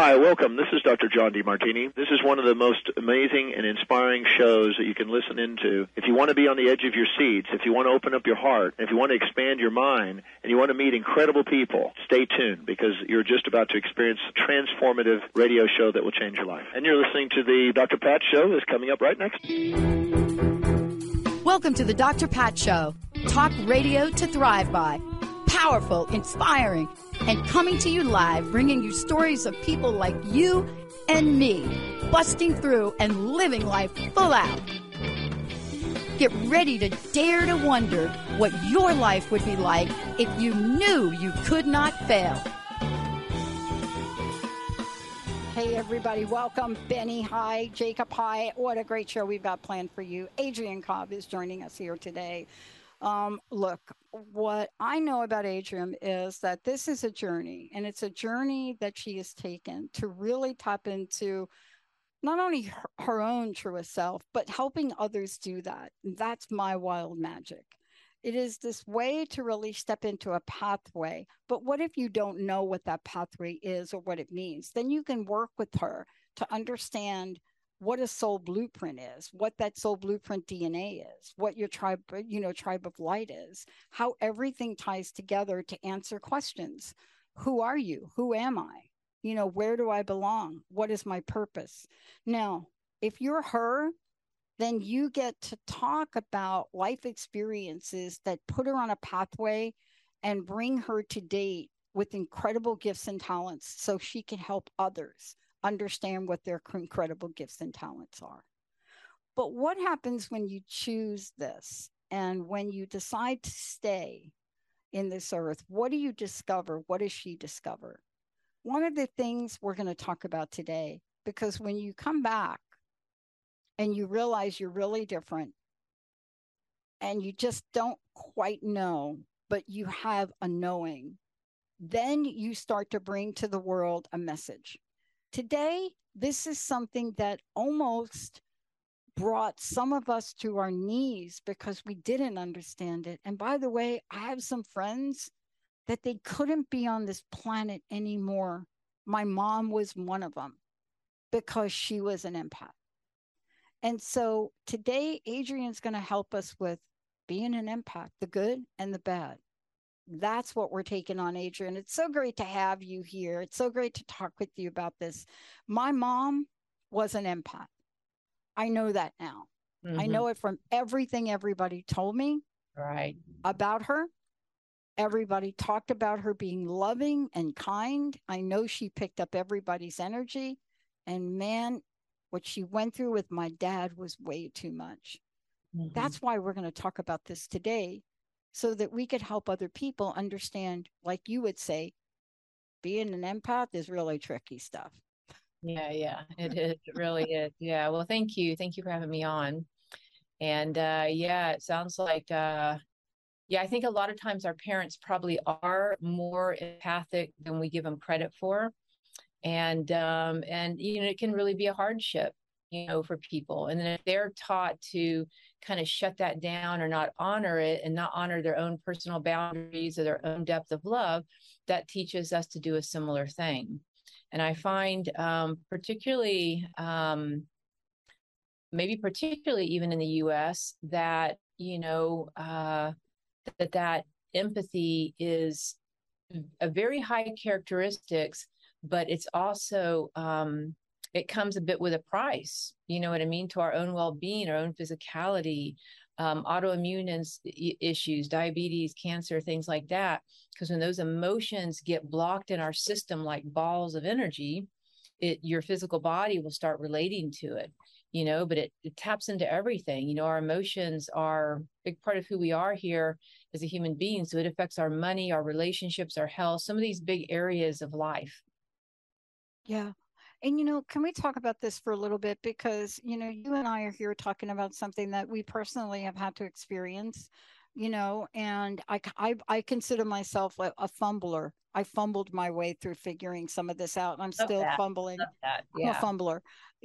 Hi, welcome. This is Dr. John DeMartini. This is one of the most amazing and inspiring shows that you can listen into. If you want to be on the edge of your seats, if you want to open up your heart, if you want to expand your mind, and you want to meet incredible people, stay tuned because you're just about to experience a transformative radio show that will change your life. And you're listening to the Dr. Pat Show that's coming up right next. Welcome to the Dr. Pat Show. Talk radio to thrive by. Powerful, inspiring, and coming to you live, bringing you stories of people like you and me, busting through and living life full out. Get ready to dare to wonder what your life would be like if you knew you could not fail. Hey, everybody. Welcome. Benny, hi. Jacob, hi. What a great show we've got planned for you. Adrienne Cobb is joining us here today. Look, what I know about Adrienne is that this is a journey, and it's a journey that she has taken to really tap into not only her own truest self, but helping others do that. That's my wild magic. It is this way to really step into a pathway. But what if you don't know what that pathway is or what it means? Then you can work with her to understand what a soul blueprint is, what that soul blueprint DNA is, what your tribe of light is, how everything ties together to answer questions. Who are you? Who am I? Where do I belong? What is my purpose? Now, if you're her, then you get to talk about life experiences that put her on a pathway and bring her to date with incredible gifts and talents so she can help others understand what their incredible gifts and talents are. But what happens when you choose this and when you decide to stay in this earth? What do you discover? What does she discover? One of the things we're going to talk about today, because when you come back and you realize you're really different and you just don't quite know, but you have a knowing, then you start to bring to the world a message. Today, this is something that almost brought some of us to our knees because we didn't understand it. And by the way, I have some friends that they couldn't be on this planet anymore. My mom was one of them because she was an empath. And so today, Adrienne's going to help us with being an empath, the good and the bad. That's what we're taking on, Adrienne. It's so great to have you here. It's so great to talk with you about this. My mom was an empath. I know that now. Mm-hmm. I know it from everything everybody told me about her. Everybody talked about her being loving and kind. I know she picked up everybody's energy. And man, what she went through with my dad was way too much. Mm-hmm. That's why we're going to talk about this today, so that we could help other people understand, like you would say, being an empath is really tricky stuff. Yeah, it is. It really is. Yeah. Well, thank you. Thank you for having me on. And it sounds like, I think a lot of times our parents probably are more empathic than we give them credit for. And it can really be a hardship, for people. And then if they're taught to kind of shut that down or not honor it and not honor their own personal boundaries or their own depth of love, that teaches us to do a similar thing. And I find particularly even in the US, that, that empathy is a very high characteristics, but it's also, it comes a bit with a price, you know what I mean, to our own well-being, our own physicality, autoimmune issues, diabetes, cancer, things like that. Because when those emotions get blocked in our system like balls of energy, your physical body will start relating to it, but it taps into everything. Our emotions are a big part of who we are here as a human being. So it affects our money, our relationships, our health, some of these big areas of life. Yeah. And, can we talk about this for a little bit? Because, you and I are here talking about something that we personally have had to experience, and I consider myself a fumbler. I fumbled my way through figuring some of this out, and I'm still fumbling. Yeah. I'm a fumbler. Yep.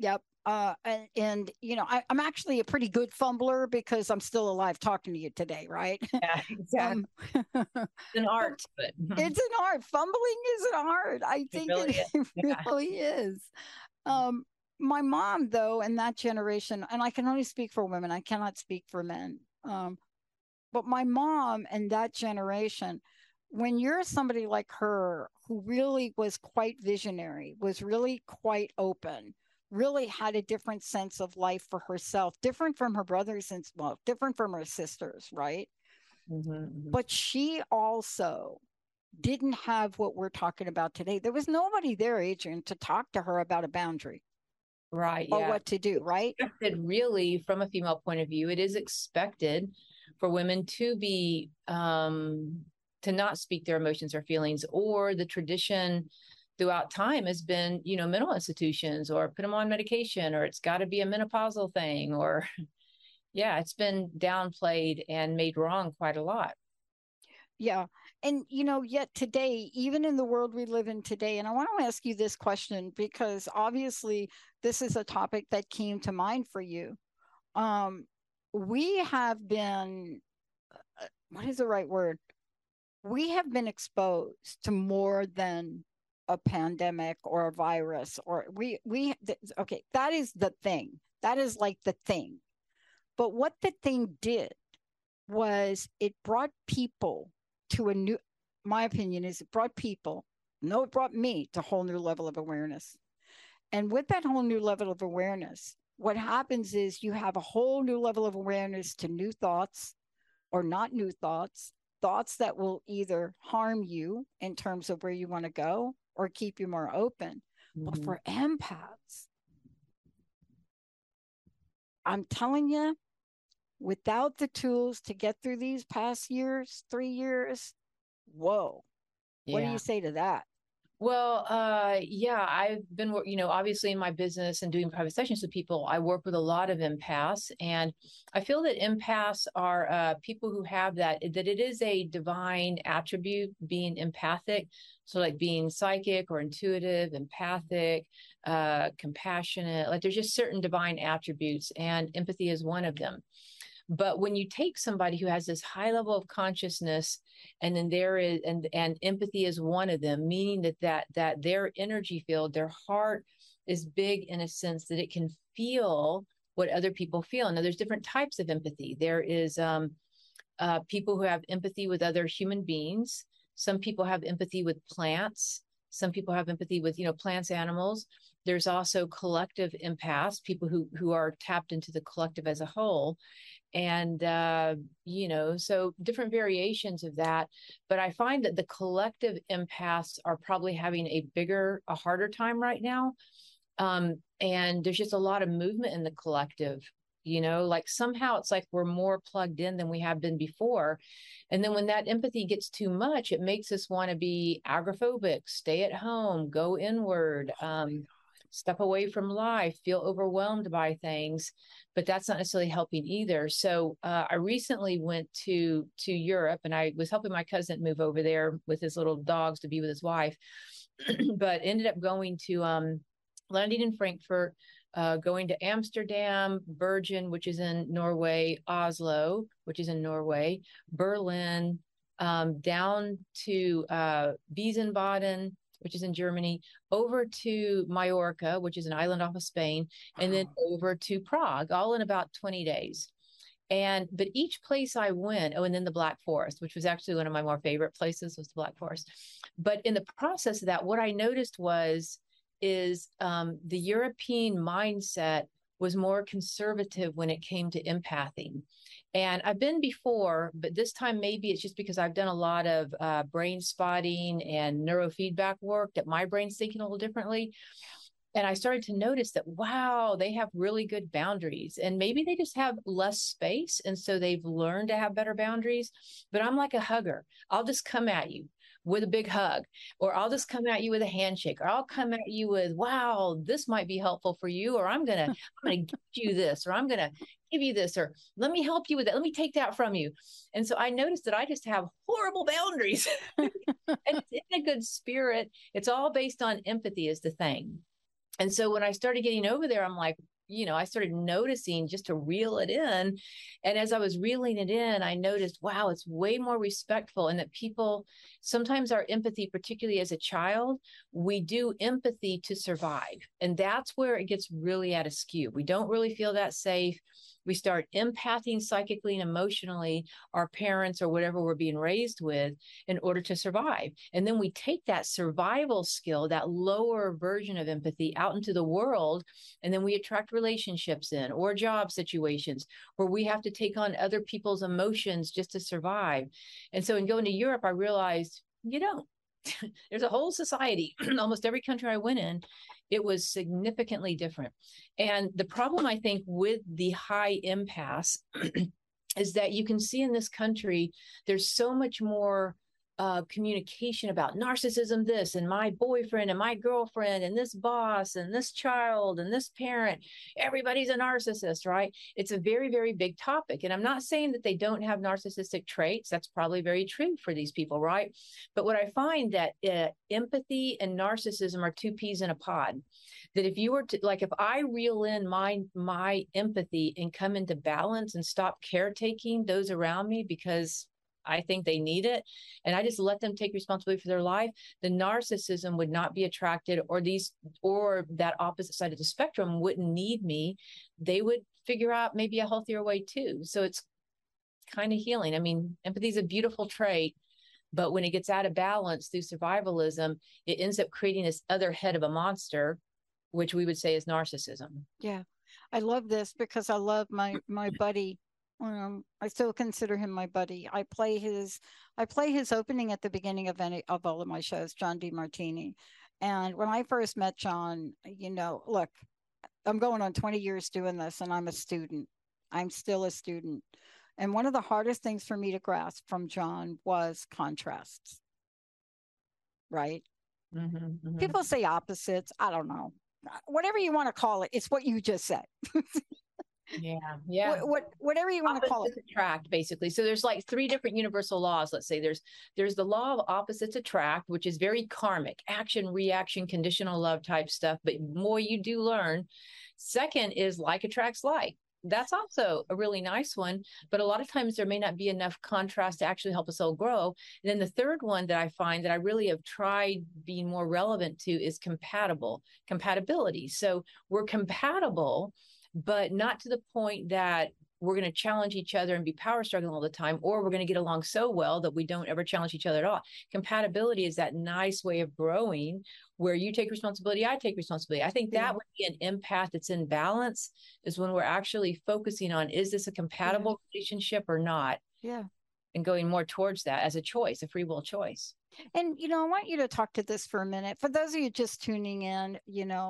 And I'm actually a pretty good fumbler because I'm still alive talking to you today, right? Yeah, exactly. It's an art to it. It's an art. Fumbling is an art. I think it really is. My mom, though, and that generation, and I can only speak for women, I cannot speak for men. But my mom and that generation, when you're somebody like her who really was quite visionary, was really quite open, really had a different sense of life for herself, different from her brothers and, well, different from her sisters, right? But she also didn't have what we're talking about today. There was nobody there, Adrienne, to talk to her about a boundary. Right. Or what to do, right? Really, from a female point of view, it is expected for women to be to not speak their emotions or feelings, or the tradition throughout time has been, mental institutions, or put them on medication, or it's got to be a menopausal thing, or it's been downplayed and made wrong quite a lot. Yeah. And, yet today, even in the world we live in today, and I want to ask you this question because obviously this is a topic that came to mind for you. We have been, what is the right word? We have been exposed to more than a pandemic or a virus, or okay, that is the thing. That is like the thing. But what the thing did was it brought people to a new, my opinion is it brought people, no, it brought me to a whole new level of awareness. And with that whole new level of awareness, what happens is you have a whole new level of awareness to new thoughts or not new thoughts, thoughts that will either harm you in terms of where you want to go or keep you more open. But for empaths, I'm telling you, without the tools to get through these past years, 3 years, whoa. What do you say to that? Well, I've been, obviously in my business and doing private sessions with people, I work with a lot of empaths, and I feel that empaths are people who have that it is a divine attribute, being empathic. So like being psychic or intuitive, empathic, compassionate, like there's just certain divine attributes, and empathy is one of them. But when you take somebody who has this high level of consciousness, and then there is, and empathy is one of them, meaning that their energy field, their heart is big in a sense that it can feel what other people feel. Now, there's different types of empathy. There is people who have empathy with other human beings. Some people have empathy with plants. Some people have empathy with, plants, animals. There's also collective empaths, people who are tapped into the collective as a whole. And, so different variations of that. But I find that the collective empaths are probably having a harder time right now. And there's just a lot of movement in the collective, like somehow it's like we're more plugged in than we have been before. And then when that empathy gets too much, it makes us want to be agoraphobic, stay at home, go inward, step away from life, feel overwhelmed by things, but that's not necessarily helping either. So I recently went to Europe, and I was helping my cousin move over there with his little dogs to be with his wife, but ended up going to landing in Frankfurt, going to Amsterdam, Bergen, which is in Norway, Oslo, which is in Norway, Berlin, down to Wiesbaden, which is in Germany, over to Mallorca, which is an island off of Spain, and then over to Prague, all in about 20 days. But each place I went, and then the Black Forest, which was actually one of my more favorite places, was the Black Forest. But in the process of that, what I noticed is the European mindset was more conservative when it came to empathy. And I've been before, but this time maybe it's just because I've done a lot of brain spotting and neurofeedback work that my brain's thinking a little differently. And I started to notice that, wow, they have really good boundaries, and maybe they just have less space. And so they've learned to have better boundaries. But I'm like a hugger. I'll just come at you with a big hug, or I'll just come at you with a handshake, or I'll come at you with, wow, this might be helpful for you, or I'm gonna give you this, or I'm gonna give you this, or let me help you with that, let me take that from you. And so I noticed that I just have horrible boundaries. And it's in a good spirit. It's all based on empathy is the thing. And so when I started getting over there, I'm like, I started noticing just to reel it in. And as I was reeling it in, I noticed, wow, it's way more respectful. And that people, sometimes our empathy, particularly as a child, we do empathy to survive. And that's where it gets really out of skew. We don't really feel that safe. We start empathing psychically and emotionally our parents or whatever we're being raised with in order to survive. And then we take that survival skill, that lower version of empathy, out into the world. And then we attract relationships in or job situations where we have to take on other people's emotions just to survive. And so in going to Europe, I realized you don't. There's a whole society, almost every country I went in, it was significantly different. And the problem, I think, with the high empaths is that you can see in this country, there's so much more communication about narcissism, this, and my boyfriend and my girlfriend and this boss and this child and this parent. Everybody's a narcissist, right? It's a very, very big topic. And I'm not saying that they don't have narcissistic traits. That's probably very true for these people, right? But what I find that empathy and narcissism are two peas in a pod. That if you were to, like, if I reel in my empathy and come into balance and stop caretaking those around me because I think they need it, and I just let them take responsibility for their life, the narcissism would not be attracted, or that opposite side of the spectrum wouldn't need me. They would figure out maybe a healthier way too. So it's kind of healing. I mean, empathy is a beautiful trait, but when it gets out of balance through survivalism, it ends up creating this other head of a monster, which we would say is narcissism. Yeah. I love this because I love my buddy. I still consider him my buddy. I play his opening at the beginning of all of my shows, John DeMartini. And when I first met John, look, I'm going on 20 years doing this, and I'm a student. I'm still a student. And one of the hardest things for me to grasp from John was contrasts, right? Mm-hmm, mm-hmm. People say opposites. I don't know. Whatever you want to call it, it's what you just said. Yeah. Whatever you want to call it. Attract, basically. So there's like 3 different universal laws. Let's say there's the law of opposites attract, which is very karmic, action, reaction, conditional love type stuff. But more you do learn. Second is like attracts like. That's also a really nice one, but a lot of times there may not be enough contrast to actually help us all grow. And then the third one that I find that I really have tried being more relevant to is compatibility. So we're compatible, but not to the point that we're going to challenge each other and be power struggling all the time, or we're going to get along so well that we don't ever challenge each other at all. Compatibility is that nice way of growing where you take responsibility, I take responsibility. I think that would be an empath that's in balance, is when we're actually focusing on, is this a compatible relationship or not? Yeah. And going more towards that as a choice, a free will choice. And, I want you to talk to this for a minute. For those of you just tuning in,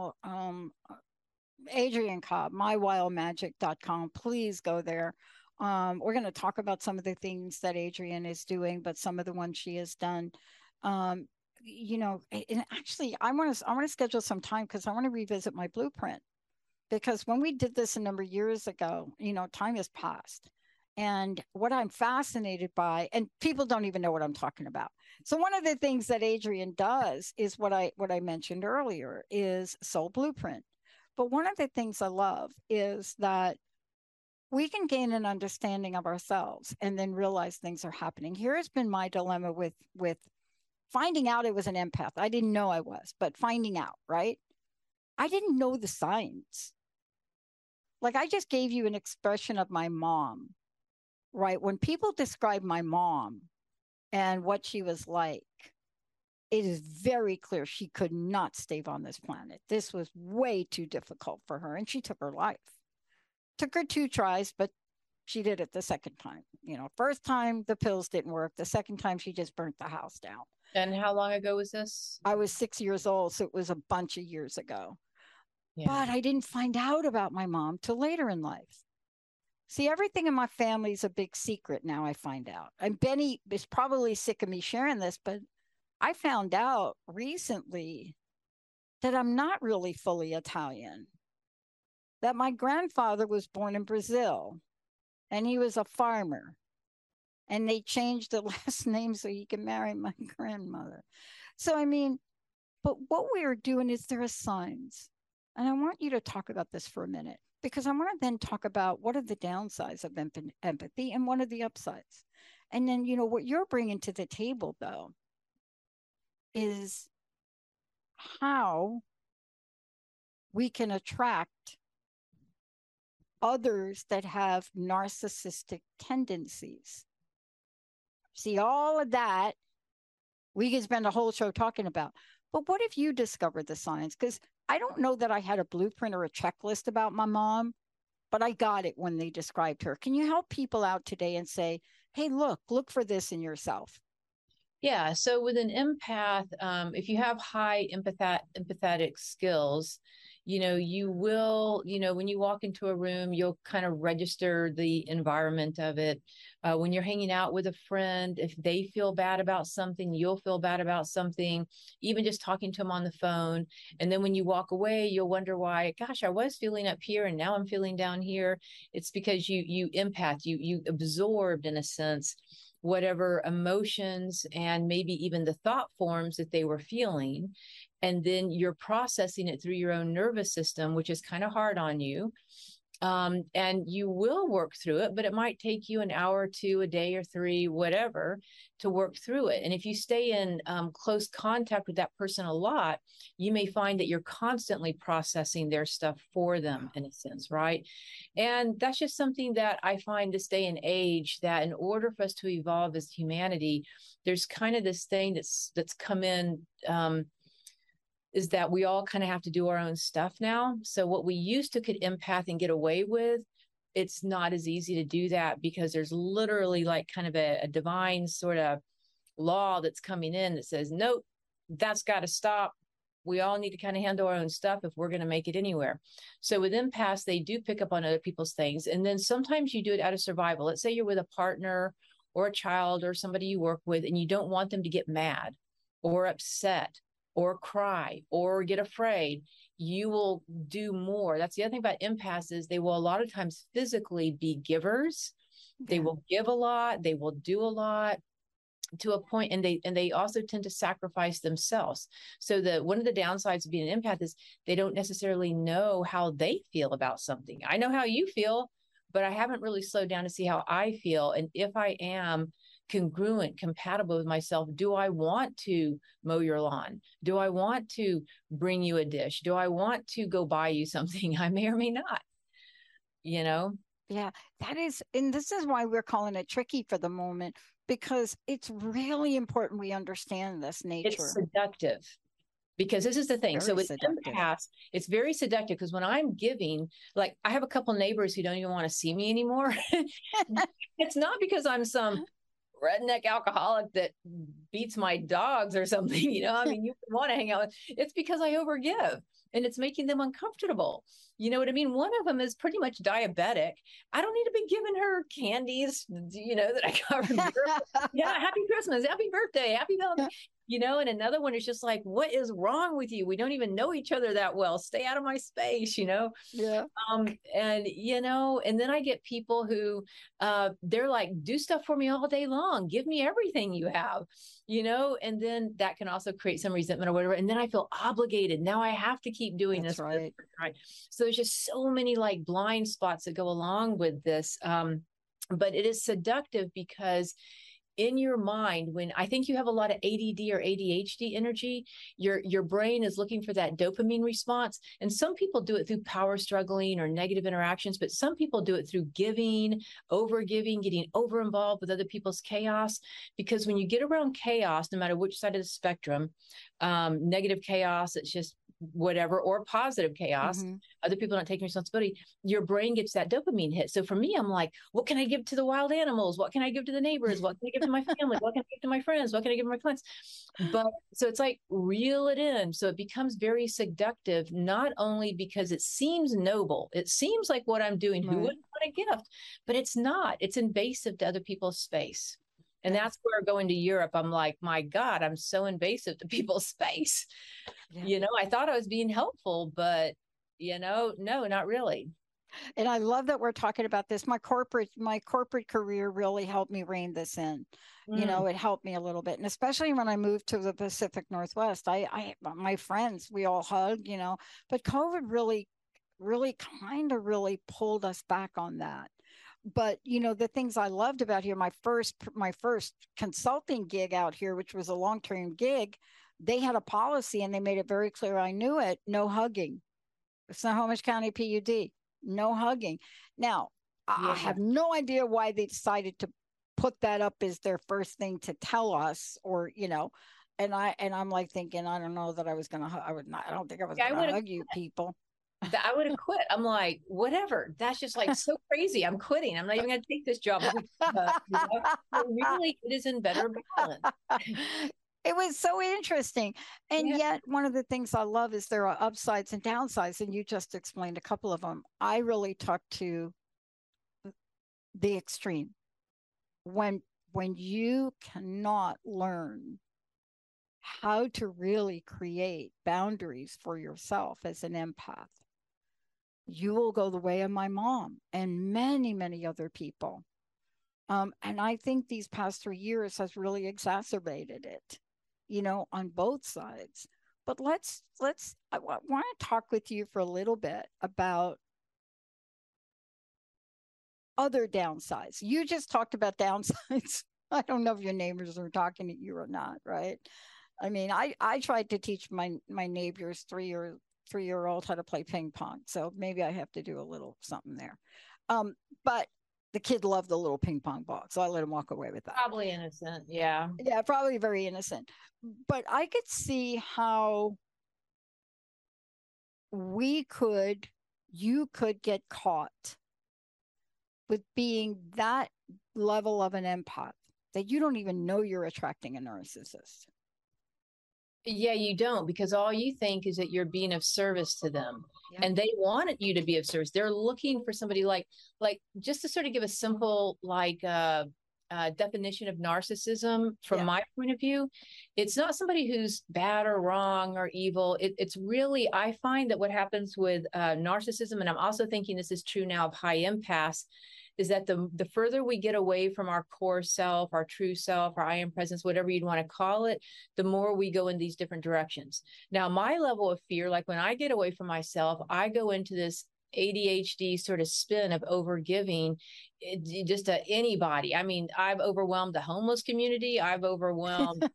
Adrienne Cobb, mywildmagic.com. Please go there. We're going to talk about some of the things that Adrienne is doing, but some of the ones she has done. And actually, I want to schedule some time because I want to revisit my blueprint. Because when we did this a number of years ago, time has passed. And what I'm fascinated by, and people don't even know what I'm talking about. So one of the things that Adrienne does is what I mentioned earlier is Soul Blueprint. But one of the things I love is that we can gain an understanding of ourselves and then realize things are happening. Here has been my dilemma with finding out it was an empath. I didn't know I was, but finding out, right? I didn't know the signs. Like, I just gave you an expression of my mom, right? When people describe my mom and what she was like, it is very clear she could not stay on this planet. This was way too difficult for her, and she took her life. Took her 2 tries, but she did it the second time. First time the pills didn't work. The second time she just burnt the house down. And how long ago was this? I was 6 years old, so it was a bunch of years ago. Yeah. But I didn't find out about my mom till later in life. See, everything in my family is a big secret now, I find out. And Benny is probably sick of me sharing this, but I found out recently that I'm not really fully Italian, that my grandfather was born in Brazil and he was a farmer, and they changed the last name so he could marry my grandmother. So, but what we are doing is there are signs, and I want you to talk about this for a minute. because I want to then talk about what are the downsides of empathy and what are the upsides. And then, what you're bringing to the table, though, is how we can attract others that have narcissistic tendencies. See, all of that we can spend a whole show talking about. But what if you discovered the signs? Because I don't know that I had a blueprint or a checklist about my mom, but I got it when they described her. Can you help people out today and say, hey, look for this in yourself? Yeah. So with an empath, if you have high empathetic skills, you will, when you walk into a room, you'll kind of register the environment of it. When you're hanging out with a friend, if they feel bad about something, you'll feel bad about something, even just talking to them on the phone. And then when you walk away, you'll wonder why, gosh, I was feeling up here and now I'm feeling down here. It's because you empath, you absorbed, in a sense, whatever emotions and maybe even the thought forms that they were feeling. And then you're processing it through your own nervous system, which is kind of hard on you. And you will work through it, but it might take you an hour or two, a day or three, whatever, to work through it. And if you stay in close contact with that person a lot, you may find that you're constantly processing their stuff for them, in a sense, right? And that's just something that I find this day and age, that in order for us to evolve as humanity, there's kind of this thing that's come in, is that we all kind of have to do our own stuff now. So what we used to could empath and get away with, it's not as easy to do that, because there's literally like kind of a divine sort of law that's coming in that says, nope, that's got to stop. We all need to kind of handle our own stuff if we're going to make it anywhere. So with empaths, they do pick up on other people's things. And then sometimes you do it out of survival. Let's say you're with a partner or a child or somebody you work with, and you don't want them to get mad or upset or cry or get afraid. You will do more. That's the other thing about empaths, is they will a lot of times physically be givers. Yeah. They will give a lot. They will do a lot to a point, and they also tend to sacrifice themselves. So one of the downsides of being an empath is they don't necessarily know how they feel about something. I know how you feel, but I haven't really slowed down to see how I feel. And if I am congruent, compatible with myself, do I want to mow your lawn? Do I want to bring you a dish? Do I want to go buy you something? I may or may not, Yeah, that is, and this is why we're calling it tricky for the moment, because it's really important we understand this nature. It's seductive. Because this is the thing. So with empaths, it's very seductive, because when I'm giving, like I have a couple neighbors who don't even want to see me anymore. It's not because I'm some redneck alcoholic that beats my dogs or something, I mean, you want to hang out with. It's because I overgive and it's making them uncomfortable. You know what I mean? One of them is pretty much diabetic. I don't need to be giving her candies, that I got from yeah, happy Christmas, happy birthday, happy Valentine's. And another one is just like, what is wrong with you? We don't even know each other that well. Stay out of my space, Yeah. And, and then I get people who, they're like, do stuff for me all day long. Give me everything you have, and then that can also create some resentment or whatever. And then I feel obligated. Now I have to keep doing this. Right. So there's just so many like blind spots that go along with this. But it is seductive because in your mind, when I think you have a lot of ADD or ADHD energy, your brain is looking for that dopamine response. And some people do it through power struggling or negative interactions, but some people do it through giving, over giving, getting over involved with other people's chaos. Because when you get around chaos, no matter which side of the spectrum, negative chaos, it's just whatever, or positive chaos, other people not taking responsibility, your brain gets that dopamine hit. So for me, I'm like, what can I give to the wild animals? What can I give to the neighbors? What can I give to my family? What can I give to my friends? What can I give to my clients? But so it's like, reel it in. So it becomes very seductive, not only because it seems noble, it seems like what I'm doing, who wouldn't want a gift, but it's not. It's invasive to other people's space. And that's where going to Europe, I'm like, my God, I'm so invasive to people's space. Yeah. I thought I was being helpful, but, no, not really. And I love that we're talking about this. My corporate career really helped me rein this in. It helped me a little bit. And especially when I moved to the Pacific Northwest, my friends, we all hugged, but COVID really really kind of really pulled us back on that. But the things I loved about here, my first consulting gig out here, which was a long-term gig, they had a policy and they made it very clear. I knew it. No hugging. It's Snohomish County PUD. No hugging. Now, I have no idea why they decided to put that up as their first thing to tell us, or and I'm like thinking, I don't know that I was gonna. I don't think I was gonna hug you people. I would have quit. I'm like, whatever. That's just like so crazy. I'm quitting. I'm not even going to take this job. Really, it is in better balance. It was so interesting. And yet one of the things I love is there are upsides and downsides. And you just explained a couple of them. I really talk to the extreme. When you cannot learn how to really create boundaries for yourself as an empath, you will go the way of my mom and many, many other people. And I think these past 3 years has really exacerbated it, on both sides. But I want to talk with you for a little bit about other downsides. You just talked about downsides. I don't know if your neighbors are talking to you or not, right? I mean, I tried to teach my neighbors three-year-old how to play ping pong. So maybe I have to do a little something there. But the kid loved the little ping pong ball. So I let him walk away with that. Probably innocent. Yeah. Yeah, probably very innocent. But I could see how you could get caught with being that level of an empath that you don't even know you're attracting a narcissist. Yeah, you don't, because all you think is that you're being of service to them. Yeah. And they want you to be of service. They're looking for somebody like just to sort of give a simple definition of narcissism from my point of view. It's not somebody who's bad or wrong or evil. It's really, I find that what happens with narcissism, and I'm also thinking this is true now of high empaths, is that the further we get away from our core self, our true self, our I am presence, whatever you'd want to call it, the more we go in these different directions. Now, my level of fear, like when I get away from myself, I go into this ADHD sort of spin of overgiving just to anybody. I mean, I've overwhelmed the homeless community. I've overwhelmed,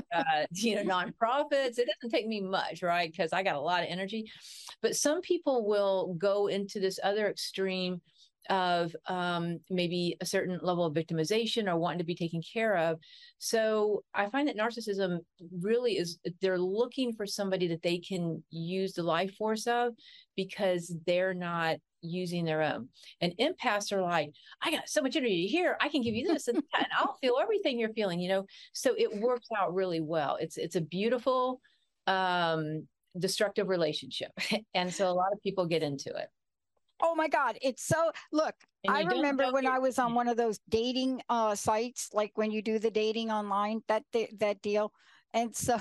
nonprofits. It doesn't take me much, right? Because I got a lot of energy. But some people will go into this other extreme of maybe a certain level of victimization or wanting to be taken care of. So I find that narcissism really is, they're looking for somebody that they can use the life force of because they're not using their own. And empaths are like, I got so much energy here, I can give you this and that, and I'll feel everything you're feeling, So it works out really well. It's a beautiful, destructive relationship. And so a lot of people get into it. Oh my God. It's so, look, I remember when I was on one of those dating sites, like when you do the dating online, that deal. And so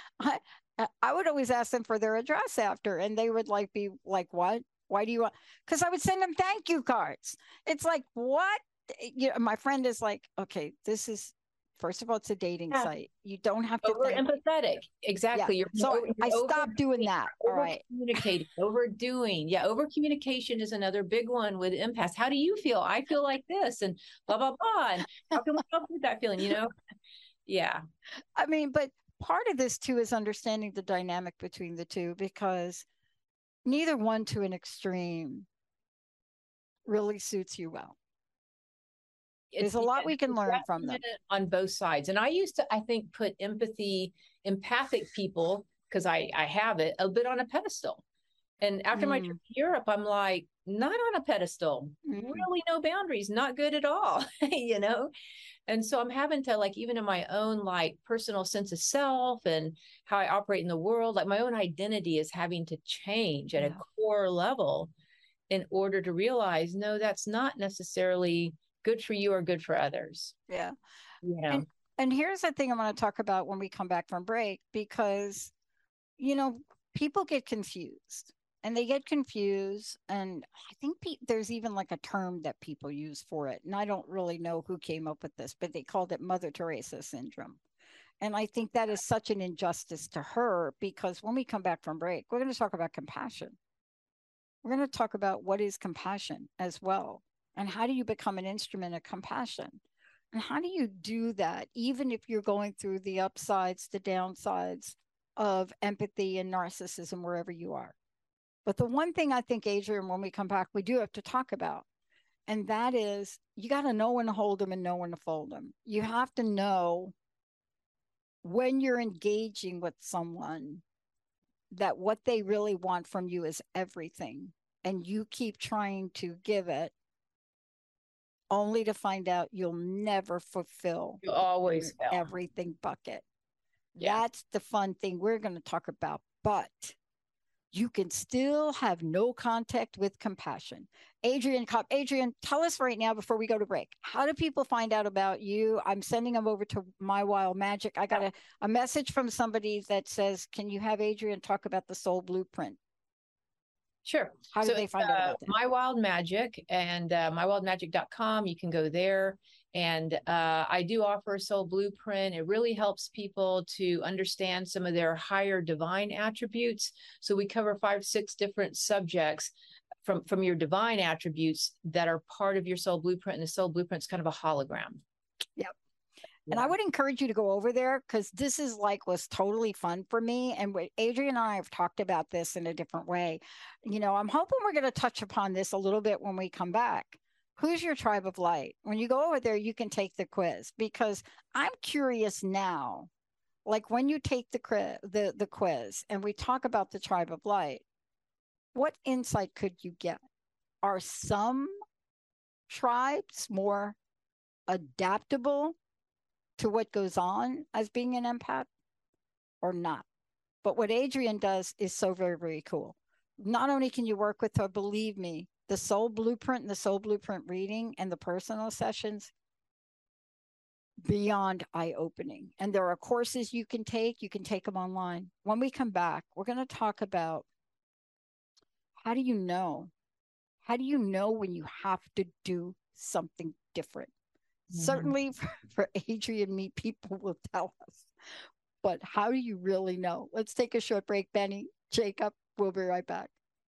I would always ask them for their address after, and they would be like, what? Why do you want? Because I would send them thank you cards. It's like, what? My friend is like, okay, this is, first of all, it's a dating site. You don't have to. Over empathetic. Exactly. Yeah. So I stopped doing that. All right. Communicating, overdoing. Yeah. Over communication is another big one with empaths. How do you feel? I feel like this and blah, blah, blah. And how can we help with that feeling, Yeah. I mean, but part of this too is understanding the dynamic between the two, because neither one to an extreme really suits you well. There's a lot we can learn from them on both sides. And I used to, I think, put empathic people, because I have it, a bit on a pedestal. And after my trip to Europe, I'm like, not on a pedestal, really no boundaries, not good at all, And so I'm having to, even in my own, personal sense of self and how I operate in the world, my own identity is having to change at a core level in order to realize, no, that's not necessarily good for you or good for others. Yeah. And here's the thing I want to talk about when we come back from break, because, people get confused. And they get confused. And I think there's even a term that people use for it. And I don't really know who came up with this, but they called it Mother Teresa syndrome. And I think that is such an injustice to her, because when we come back from break, we're going to talk about compassion. We're going to talk about what is compassion as well. And how do you become an instrument of compassion? And how do you do that, even if you're going through the upsides, the downsides of empathy and narcissism, wherever you are? But the one thing I think, Adrian, when we come back, we do have to talk about, and that is you got to know when to hold them and know when to fold them. You have to know when you're engaging with someone that what they really want from you is everything, and you keep trying to give it only to find out you'll never fulfill. You always fail. Everything bucket. Yeah. That's the fun thing we're going to talk about. But you can still have no contact with compassion. Adrian Cobb. Adrian, tell us right now before we go to break, how do people find out about you? I'm sending them over to My Wild Magic. I got a message from somebody that says, can you have Adrian talk about the Soul Blueprint? Sure. How do they find out about that? My Wild Magic and mywildmagic.com. You can go there. And I do offer a Soul Blueprint. It really helps people to understand some of their higher divine attributes. So we cover 5, 6 different subjects from your divine attributes that are part of your Soul Blueprint. And the Soul Blueprint is kind of a hologram. Yep. And I would encourage you to go over there, because this is was totally fun for me. And Adrian and I have talked about this in a different way. I'm hoping we're going to touch upon this a little bit when we come back. Who's your tribe of light? When you go over there, you can take the quiz, because I'm curious now, like when you take the quiz and we talk about the tribe of light, what insight could you get? Are some tribes more adaptable to what goes on as being an empath or not? But what Adrian does is so very, very cool. Not only can you work with her, believe me, the Soul Blueprint and the Soul Blueprint reading and the personal sessions, beyond eye-opening. And there are courses you can take them online. When we come back, we're going to talk about how do you know when you have to do something different? Certainly for Adrian, me, people will tell us. But how do you really know? Let's take a short break, Benny. Jacob, we'll be right back.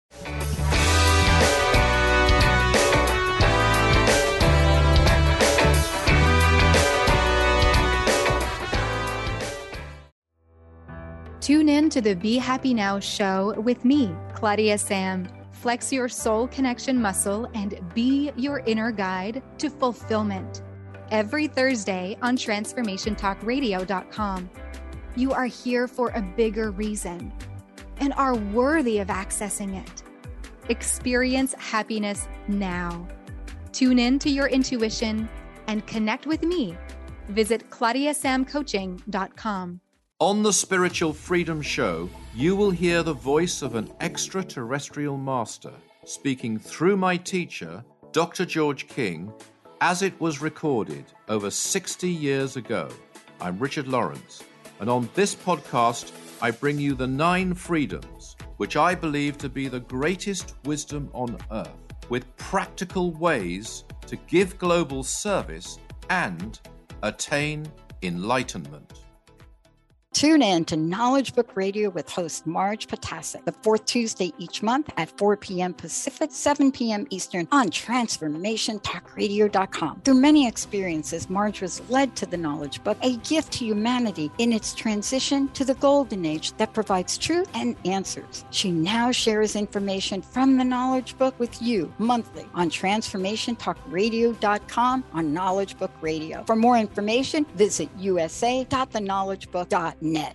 Tune in to the Be Happy Now show with me, Claudia Sam. Flex your soul connection muscle and be your inner guide to fulfillment. Every Thursday on TransformationTalkRadio.com. You are here for a bigger reason and are worthy of accessing it. Experience happiness now. Tune in to your intuition and connect with me. Visit ClaudiaSamCoaching.com. On the Spiritual Freedom Show, you will hear the voice of an extraterrestrial master speaking through my teacher, Dr. George King, as it was recorded over 60 years ago. I'm Richard Lawrence, and on this podcast, I bring you the 9 freedoms, which I believe to be the greatest wisdom on earth, with practical ways to give global service and attain enlightenment. Tune in to Knowledge Book Radio with host Marge Potasic, the 4th Tuesday each month at 4 p.m. Pacific, 7 p.m. Eastern on TransformationTalkRadio.com. Through many experiences, Marge was led to the Knowledge Book, a gift to humanity in its transition to the Golden Age that provides truth and answers. She now shares information from the Knowledge Book with you monthly on TransformationTalkRadio.com on Knowledge Book Radio. For more information, visit usa.theknowledgebook.net.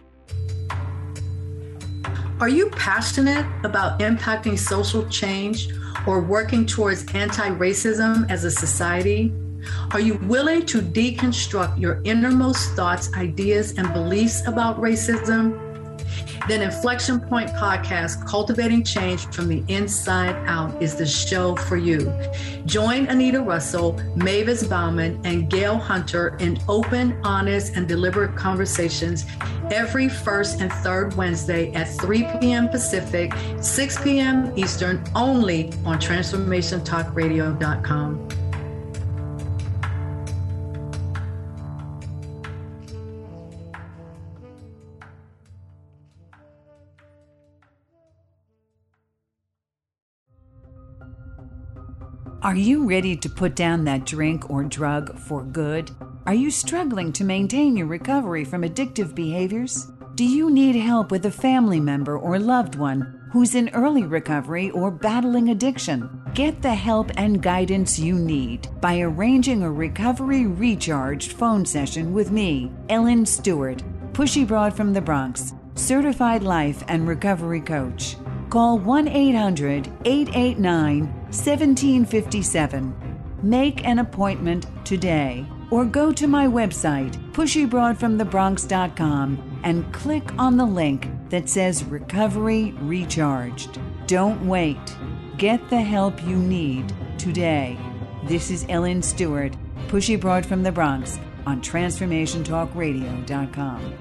Are you passionate about impacting social change or working towards anti-racism as a society? Are you willing to deconstruct your innermost thoughts, ideas, and beliefs about racism? Then Inflection Point Podcast, Cultivating Change from the Inside Out, is the show for you. Join Anita Russell, Mavis Bauman, and Gail Hunter in open, honest, and deliberate conversations every first and third Wednesday at 3 p.m. Pacific, 6 p.m. Eastern, only on TransformationTalkRadio.com. Are you ready to put down that drink or drug for good? Are you struggling to maintain your recovery from addictive behaviors? Do you need help with a family member or loved one who's in early recovery or battling addiction? Get the help and guidance you need by arranging a Recovery Recharged phone session with me, Ellen Stewart, Pushy Broad from the Bronx, certified life and recovery coach. Call 1-800-889-1757. Make an appointment today or go to my website, pushybroadfromthebronx.com, and click on the link that says Recovery Recharged. Don't wait. Get the help you need today. This is Ellen Stewart, Pushy Broad from the Bronx, on TransformationTalkRadio.com.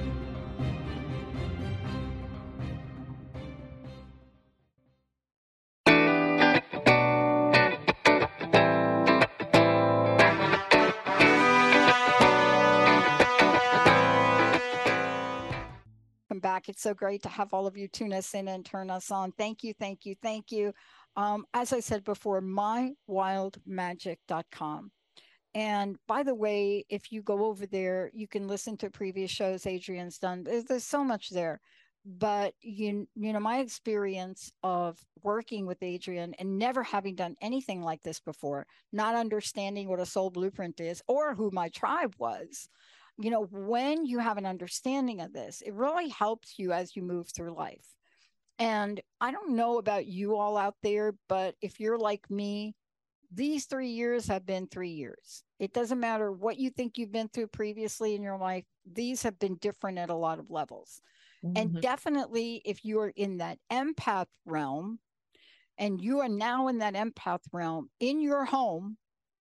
Back. It's so great to have all of you tune us in and turn us on. Thank you, thank you, thank you. As I said before, mywildmagic.com. And by the way, if you go over there, you can listen to previous shows Adrian's done. There's so much there. But you know, my experience of working with Adrian and never having done anything like this before, not understanding what a soul blueprint is or who my tribe was. You know, when you have an understanding of this, it really helps you as you move through life. And I don't know about you all out there, but if you're like me, these 3 years have been 3 years. It doesn't matter what you think you've been through previously in your life. These have been different at a lot of levels. Mm-hmm. And definitely if you are in that empath realm and you are now in that empath realm in your home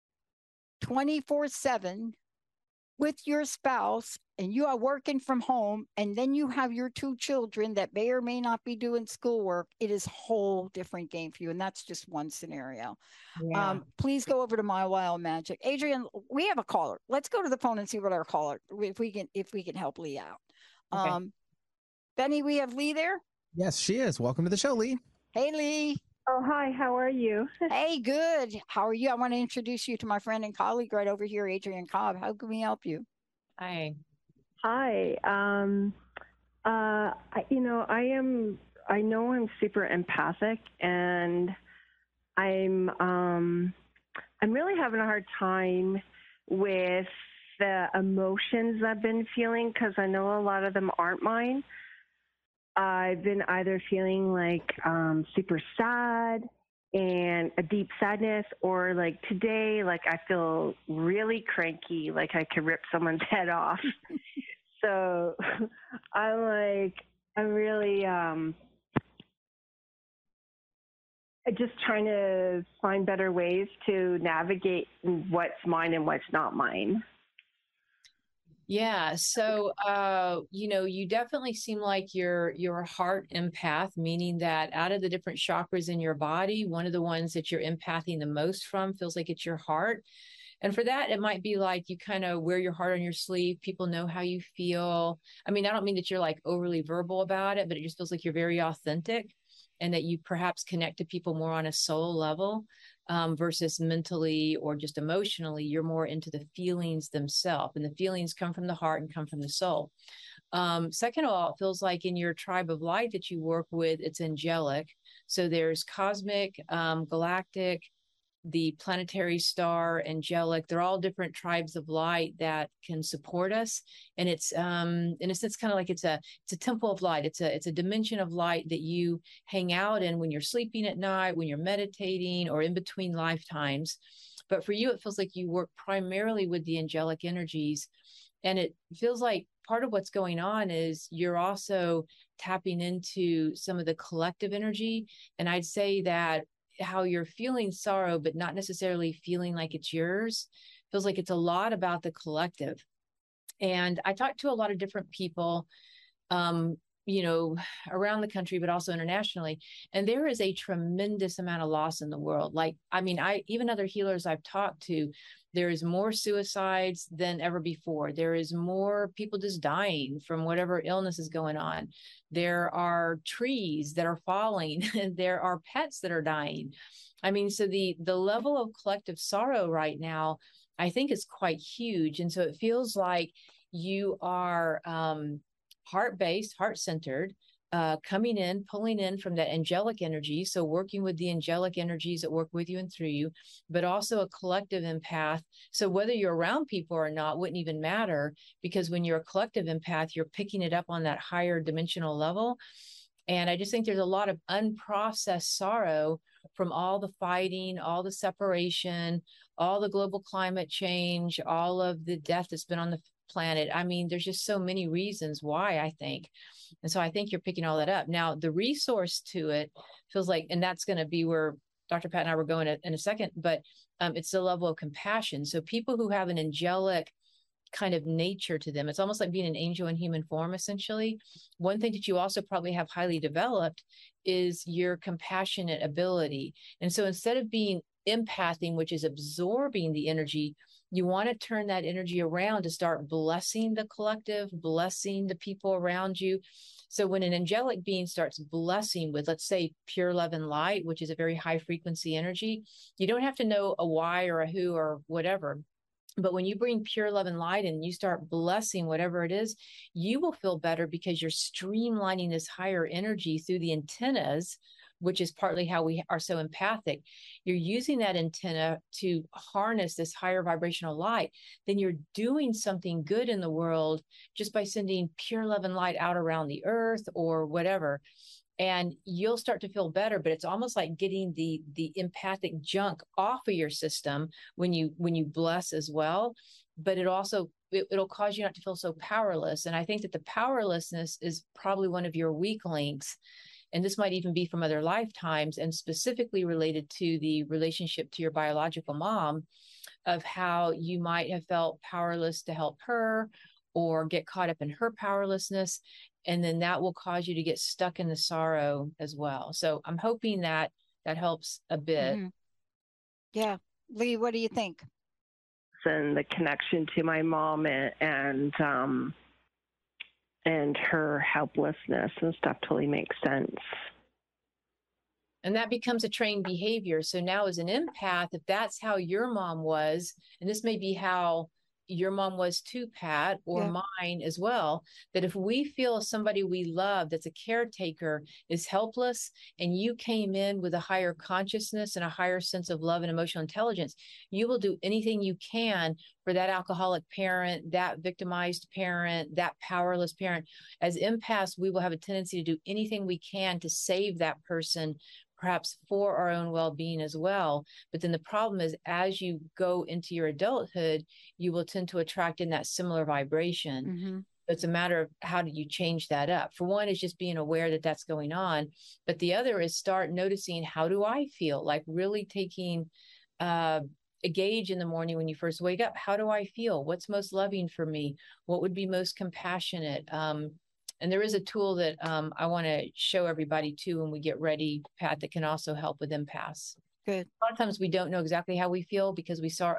24/7, with your spouse, and you are working from home, and then you have your 2 children that may or may not be doing schoolwork, it is a whole different game for you. And that's just one scenario. Yeah. Please go over to My Wild Magic. Adrian, we have a caller. Let's go to the phone and see what our caller, if we can help Lee out. Okay. Benny, we have Lee there? Yes, she is. Welcome to the show, Lee. Hey, Lee. Oh, hi. How are you? Hey, good. How are you? I want to introduce you to my friend and colleague right over here, Adrian Cobb. How can we help you? Hi. Hi. I know I'm super empathic, and I'm really having a hard time with the emotions I've been feeling because I know a lot of them aren't mine. I've been either feeling like super sad and a deep sadness, or like today, like I feel really cranky, like I could rip someone's head off. So I'm really just trying to find better ways to navigate what's mine and what's not mine. Yeah. So, you definitely seem like you're a heart empath, meaning that out of the different chakras in your body, one of the ones that you're empathing the most from feels like it's your heart. And for that, it might be like you kind of wear your heart on your sleeve. People know how you feel. I mean, I don't mean that you're like overly verbal about it, but it just feels like you're very authentic and that you perhaps connect to people more on a soul level. Versus mentally or just emotionally, you're more into the feelings themselves, and the feelings come from the heart and come from the soul. Second of all, it feels like in your tribe of light that you work with, it's angelic. So there's cosmic, galactic, the planetary star, angelic. They're all different tribes of light that can support us. And it's, in a sense, kind of like it's a temple of light. It's a dimension of light that you hang out in when you're sleeping at night, when you're meditating, or in between lifetimes. But for you, it feels like you work primarily with the angelic energies. And it feels like part of what's going on is you're also tapping into some of the collective energy. And I'd say that how you're feeling sorrow, but not necessarily feeling like it's yours, feels like it's a lot about the collective. And I talked to a lot of different people, around the country, but also internationally. And there is a tremendous amount of loss in the world. Even other healers I've talked to, there is more suicides than ever before. There is more people just dying from whatever illness is going on. There are trees that are falling. There are pets that are dying. I mean, so the level of collective sorrow right now, I think, is quite huge. And so it feels like you are heart-based, heart-centered, coming in, pulling in from that angelic energy. So working with the angelic energies that work with you and through you, but also a collective empath. So whether you're around people or not wouldn't even matter, because when you're a collective empath, you're picking it up on that higher dimensional level. And I just think there's a lot of unprocessed sorrow from all the fighting, all the separation, all the global climate change, all of the death that's been on the planet. I mean, there's just so many reasons why, I think. And so I think you're picking all that up. Now, the resource to it feels like, and that's going to be where Dr. Pat and I were going in a second, but it's the level of compassion. So people who have an angelic kind of nature to them, it's almost like being an angel in human form, essentially. One thing that you also probably have highly developed is your compassionate ability. And so instead of being empathing, which is absorbing the energy, you want to turn that energy around to start blessing the collective, blessing the people around you. So when an angelic being starts blessing with, let's say, pure love and light, which is a very high frequency energy, you don't have to know a why or a who or whatever. But when you bring pure love and light and you start blessing whatever it is, you will feel better because you're streamlining this higher energy through the antennas, which is partly how we are so empathic. You're using that antenna to harness this higher vibrational light. Then you're doing something good in the world just by sending pure love and light out around the earth or whatever. And you'll start to feel better, but it's almost like getting the empathic junk off of your system when you bless as well. But it'll cause you not to feel so powerless. And I think that the powerlessness is probably one of your weak links. And this might even be from other lifetimes, and specifically related to the relationship to your biological mom, of how you might have felt powerless to help her or get caught up in her powerlessness. And then that will cause you to get stuck in the sorrow as well. So I'm hoping that helps a bit. Mm-hmm. Yeah. Lee, what do you think? And the connection to my mom and her helplessness and stuff totally makes sense. And that becomes a trained behavior. So now as an empath, if that's how your mom was, and this may be how your mom was too, Pat, or mine as well, that if we feel somebody we love that's a caretaker is helpless, and you came in with a higher consciousness and a higher sense of love and emotional intelligence, you will do anything you can for that alcoholic parent, that victimized parent, that powerless parent. As empaths, we will have a tendency to do anything we can to save that person, perhaps for our own well-being as well. But then the problem is, as you go into your adulthood, you will tend to attract in that similar vibration. Mm-hmm. It's a matter of how do you change that up. For one is just being aware that that's going on. But the other is start noticing, how do I feel? Like really taking a gauge in the morning when you first wake up. How do I feel? What's most loving for me? What would be most compassionate? And there is a tool that I want to show everybody too when we get ready, Pat, that can also help with empaths. Good. A lot of times we don't know exactly how we feel because we saw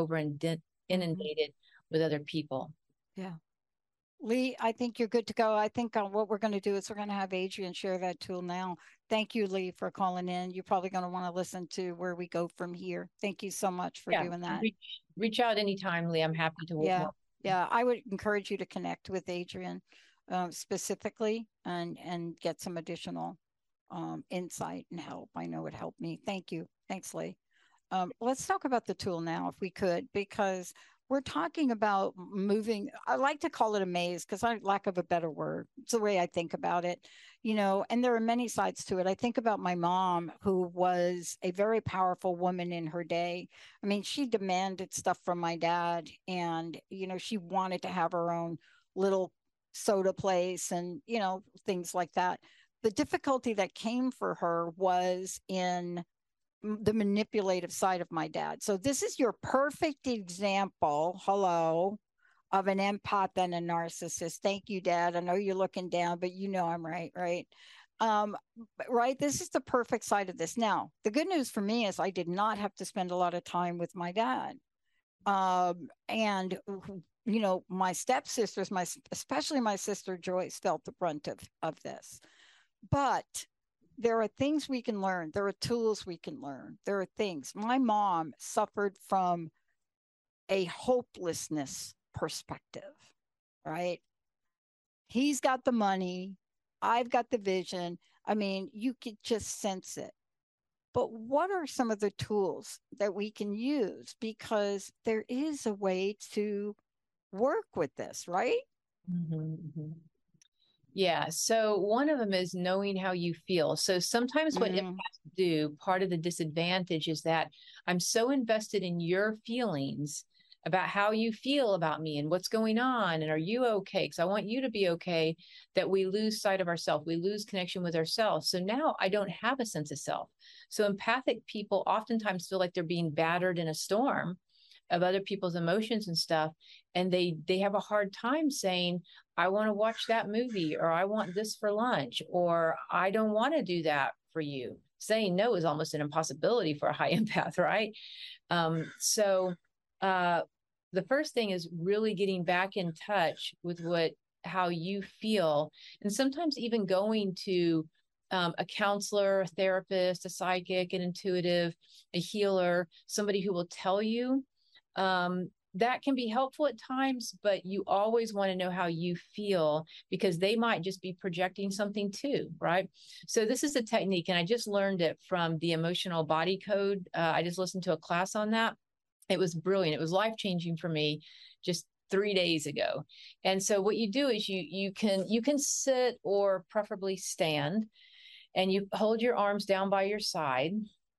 inundated with other people. Yeah. Lee, I think you're good to go. I think what we're going to do is we're going to have Adrian share that tool now. Thank you, Lee, for calling in. You're probably going to want to listen to where we go from here. Thank you so much for doing that. Reach out anytime, Lee. I'm happy to work. Yeah. I would encourage you to connect with Adrian specifically and get some additional insight and help. I know it helped me. Thank you. Thanks, Lee. Let's talk about the tool now, if we could, because we're talking about moving. I like to call it a maze because I lack of a better word. It's the way I think about it, and there are many sides to it. I think about my mom, who was a very powerful woman in her day. I mean, she demanded stuff from my dad, and, she wanted to have her own little soda place and, things like that. The difficulty that came for her was in the manipulative side of my dad. So this is your perfect example, of an empath and a narcissist. Thank you, Dad. I know you're looking down, but I'm right? Right? This is the perfect side of this. Now, the good news for me is I did not have to spend a lot of time with my dad. And my stepsisters, especially my sister Joyce, felt the brunt of this. But there are things we can learn. There are tools we can learn. There are things. My mom suffered from a hopelessness perspective, right? He's got the money. I've got the vision. I mean, you could just sense it. But what are some of the tools that we can use? Because there is a way to work with this, right? Yeah. So one of them is knowing how you feel. So sometimes what empaths do, part of the disadvantage is that I'm so invested in your feelings about how you feel about me and what's going on. And are you okay? Because I want you to be okay, that we lose sight of ourselves. We lose connection with ourselves. So now I don't have a sense of self. So empathic people oftentimes feel like they're being battered in a storm of other people's emotions and stuff. And they have a hard time saying, I want to watch that movie, or I want this for lunch, or I don't want to do that for you. Saying no is almost an impossibility for a high empath, right? The first thing is really getting back in touch with how you feel. And sometimes even going to a counselor, a therapist, a psychic, an intuitive, a healer, somebody who will tell you, that can be helpful at times, but you always want to know how you feel, because they might just be projecting something too, right? So this is a technique, and I just learned it from the Emotional Body Code. I just listened to a class on that. It was brilliant. It was life-changing for me just 3 days ago. And so what you do is you can sit, or preferably stand, and you hold your arms down by your side.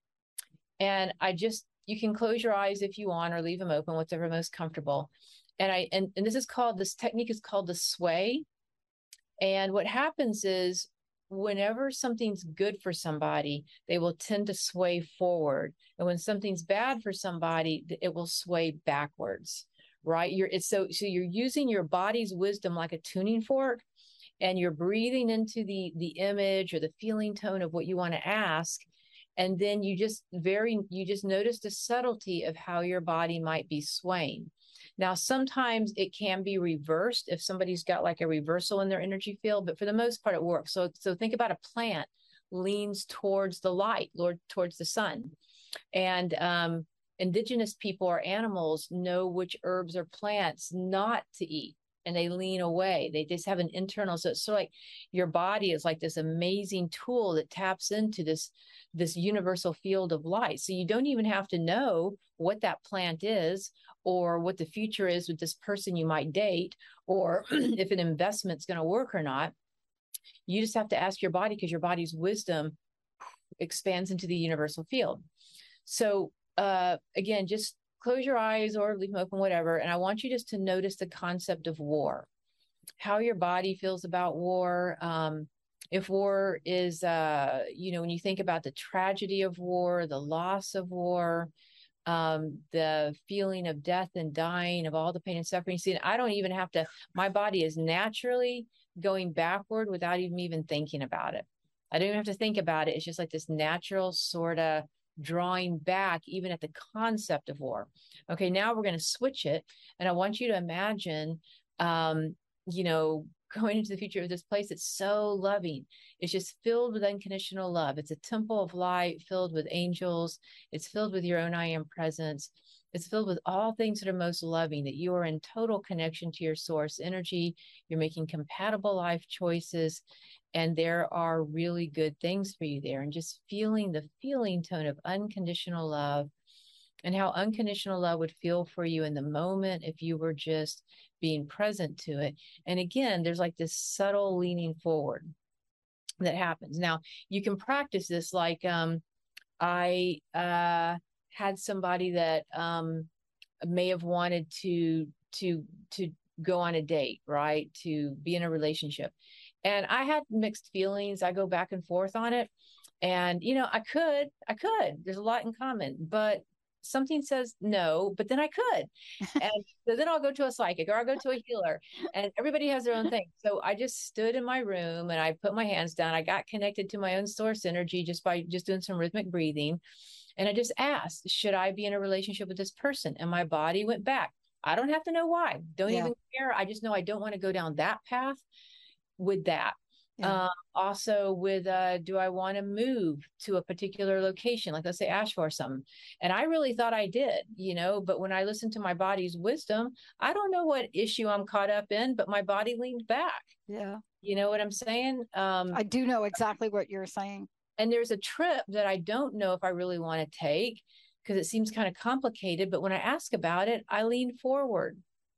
And you can close your eyes if you want, or leave them open, whatever most comfortable. And this technique is called the sway. And what happens is, whenever something's good for somebody, they will tend to sway forward. And when something's bad for somebody, it will sway backwards, right? So you're using your body's wisdom like a tuning fork, and you're breathing into the image or the feeling tone of what you want to ask. And then you just notice the subtlety of how your body might be swaying. Now, sometimes it can be reversed if somebody's got like a reversal in their energy field, but for the most part, it works. So think about a plant leans towards the light, towards the sun. And indigenous people or animals know which herbs or plants not to eat, and they lean away. They just have an internal. So it's sort of like your body is like this amazing tool that taps into this universal field of light. So you don't even have to know what that plant is, or what the future is with this person you might date, or if an investment's going to work or not. You just have to ask your body, because your body's wisdom expands into the universal field. So again, just close your eyes or leave them open, whatever. And I want you just to notice the concept of war, how your body feels about war. If war is, when you think about the tragedy of war, the loss of war, the feeling of death and dying, of all the pain and suffering. See, I don't even have to, my body is naturally going backward without even thinking about it. I don't even have to think about it. It's just like this natural sort of drawing back, even at the concept of war. Okay, now we're going to switch it. And I want you to imagine, going into the future of this place that's so loving. It's just filled with unconditional love. It's a temple of light filled with angels. It's filled with your own I am presence. It's filled with all things that are most loving, that you are in total connection to your source energy. You're making compatible life choices, and there are really good things for you there. And just feeling the feeling tone of unconditional love, and how unconditional love would feel for you in the moment if you were just being present to it. And again, there's like this subtle leaning forward that happens. Now, you can practice this. Like I had somebody that may have wanted to go on a date, right? To be in a relationship. And I had mixed feelings. I go back and forth on it. And, I could, there's a lot in common, but something says no, but then I could. And so then I'll go to a psychic, or I'll go to a healer, and everybody has their own thing. So I just stood in my room and I put my hands down. I got connected to my own source energy just by doing some rhythmic breathing. And I just asked, should I be in a relationship with this person? And my body went back. I don't have to know why. Don't even care. I just know I don't want to go down that path with that. Yeah. Also with, do I want to move to a particular location? Like let's say Asheville or something. And I really thought I did, but when I listened to my body's wisdom, I don't know what issue I'm caught up in, but my body leaned back. Yeah. You know what I'm saying? I do know exactly what you're saying. And there's a trip that I don't know if I really want to take because it seems kind of complicated. But when I ask about it, I lean forward.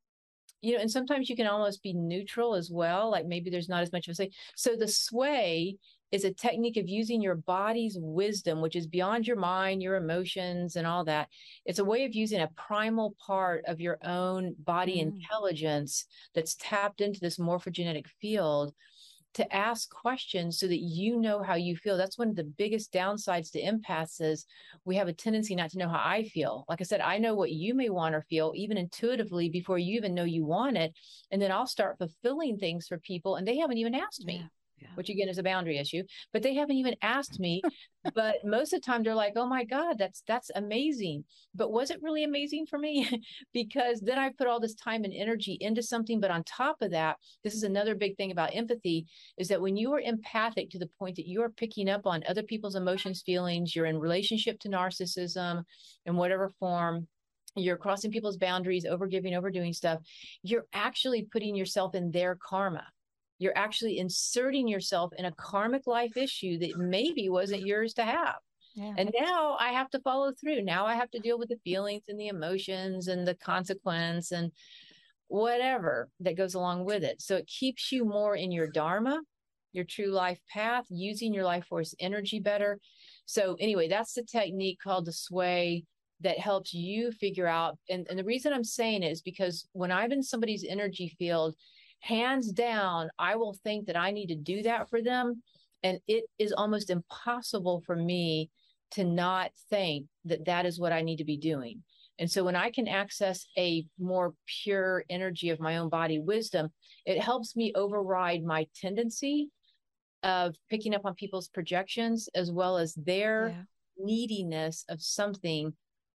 And sometimes you can almost be neutral as well. Like maybe there's not as much of a say. So the sway is a technique of using your body's wisdom, which is beyond your mind, your emotions, and all that. It's a way of using a primal part of your own body intelligence that's tapped into this morphogenetic field to ask questions so that you know how you feel. That's one of the biggest downsides to empaths is we have a tendency not to know how I feel. Like I said, I know what you may want or feel even intuitively before you even know you want it. And then I'll start fulfilling things for people and they haven't even asked me. Yeah. Which again is a boundary issue, but they haven't even asked me. But most of the time they're like, oh my God, that's amazing. But was it really amazing for me? Because then I put all this time and energy into something. But on top of that, this is another big thing about empathy is that when you are empathic to the point that you are picking up on other people's emotions, feelings, you're in relationship to narcissism in whatever form, you're crossing people's boundaries, overgiving, overdoing stuff, you're actually putting yourself in their karma. You're actually inserting yourself in a karmic life issue that maybe wasn't yours to have. Yeah. And now I have to follow through. Now I have to deal with the feelings and the emotions and the consequence and whatever that goes along with it. So it keeps you more in your dharma, your true life path, using your life force energy better. So anyway, that's the technique called the sway that helps you figure out. And the reason I'm saying it is because when I'm in somebody's energy field, hands down, I will think that I need to do that for them. And it is almost impossible for me to not think that that is what I need to be doing. And so when I can access a more pure energy of my own body wisdom, it helps me override my tendency of picking up on people's projections as well as their neediness of something